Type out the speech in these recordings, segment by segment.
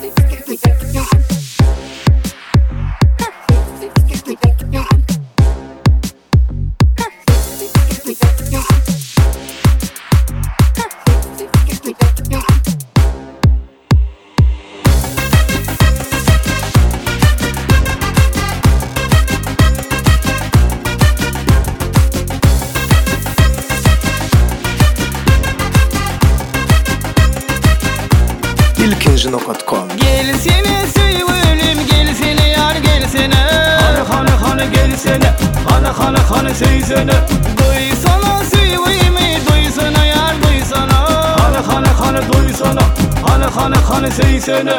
ilkinci.com. Gel seni sevgilim, gel seni yar, gel seni. Hana gel seni, hana sevsene. Duy sana sevgimi, duy sana yar, duy sana. Hana duy sana, hana sevsene.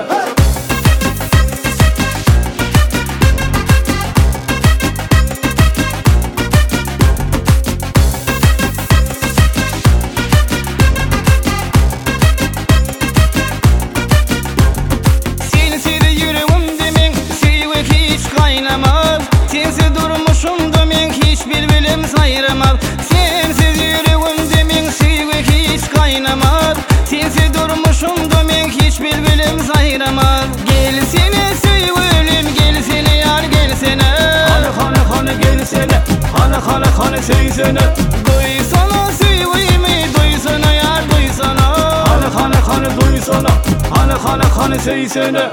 Sensiz durmuşum demek hiçbir bilim sayramaz. Sensiz yüreğim demek sevgi hiç kaynamaz. Sensiz durmuşum demek hiçbir bilim sayramaz. Gel seni sevgilim, gel seni yar, gel seni. Hana gel seni, hana sevsene. Duy sana sevgimi, duy sana yar, duy sana. Hana duy sana, hana sevsene.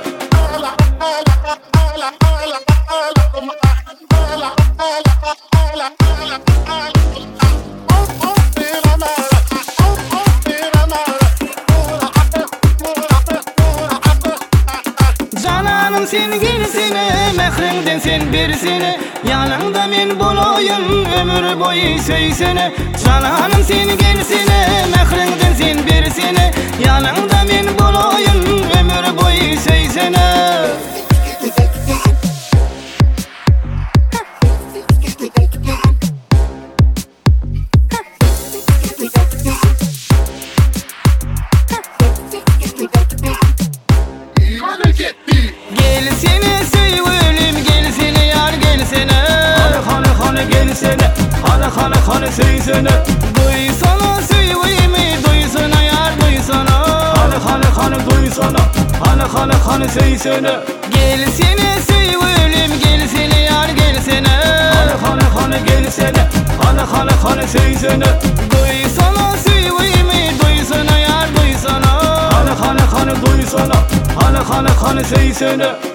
Cananım sen gelsene, mehrinden sen bersene. Yanında men bolayım, ömür boyu söysene. Cananım sen gelsene, mehrinden sen bersene. Yanında men bolayım, ömür boyu söysene. Gel seni sevgilim, gel seni yar, gel seni. Hana gel seni, hana sevsene. Duy sana sevgimi, duy sana yar, duy sana. Hana duy sana, hana sevsene. Gel seni sevgilim, gel seni yar, gel seni. Hana gel seni, hana sevsene. Duy sana sevgimi, duy sana yar, duy sana. Hana duy sana, hana sevsene.